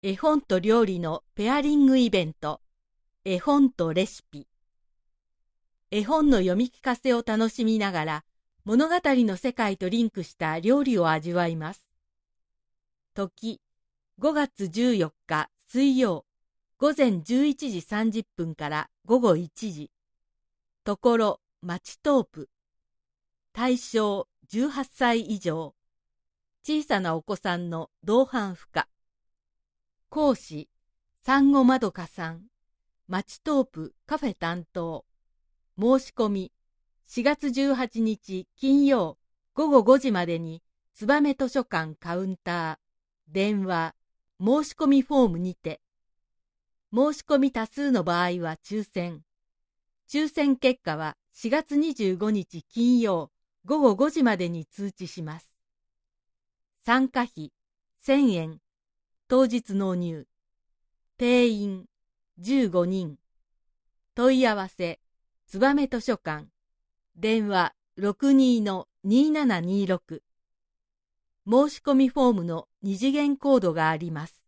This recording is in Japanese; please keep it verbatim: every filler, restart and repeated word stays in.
絵本と料理のペアリングイベント、絵本とレシピ。絵本の読み聞かせを楽しみながら、物語の世界とリンクした料理を味わいます。時、ごがつじゅうよっか水曜、午前じゅういちじさんじゅっぷんから午後いちじ。ところ、町トープ。対象じゅうはっさい以上。小さなお子さんの同伴不可。講師、産後まどかさん。町トープカフェ担当。申し込み、しがつじゅうはちにち金曜午後ごじまでに、つばめ図書館カウンター、電話、申し込みフォームにて。申し込み多数の場合は抽選。抽選結果はしがつにじゅうごにち金曜午後ごじまでに通知します。参加費せんえん。当日納入。定員じゅうごにん。問い合わせ、つばめ図書館。電話 ろくにーのにーななにーろく。申し込みフォームの二次元コードがあります。